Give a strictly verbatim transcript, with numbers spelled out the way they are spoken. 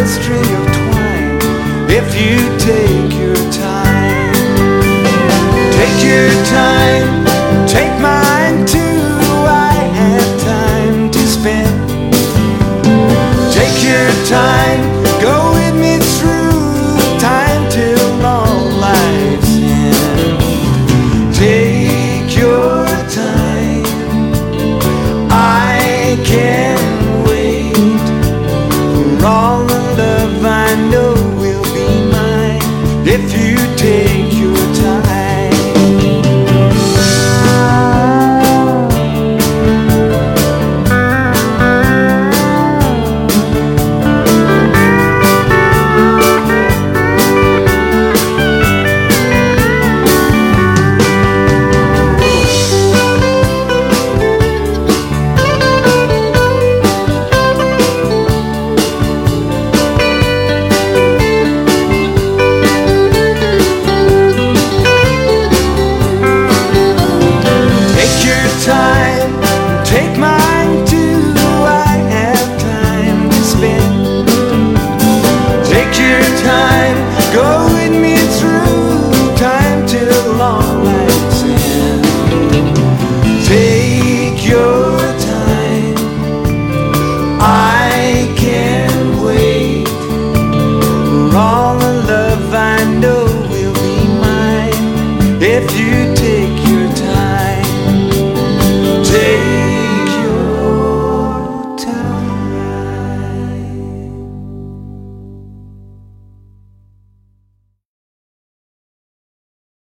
a string of twine if you take your time. Take your time, take mine too. I have time to spend. Take your time, go with me through time till all life's end. Take your time, I can't wait for all the love I know will be mine if you take your time. Time, take mine too. I have time to spend. Take your time, go with me through time till all life's end. Take your time, I can't wait for all the love I know will be mine if you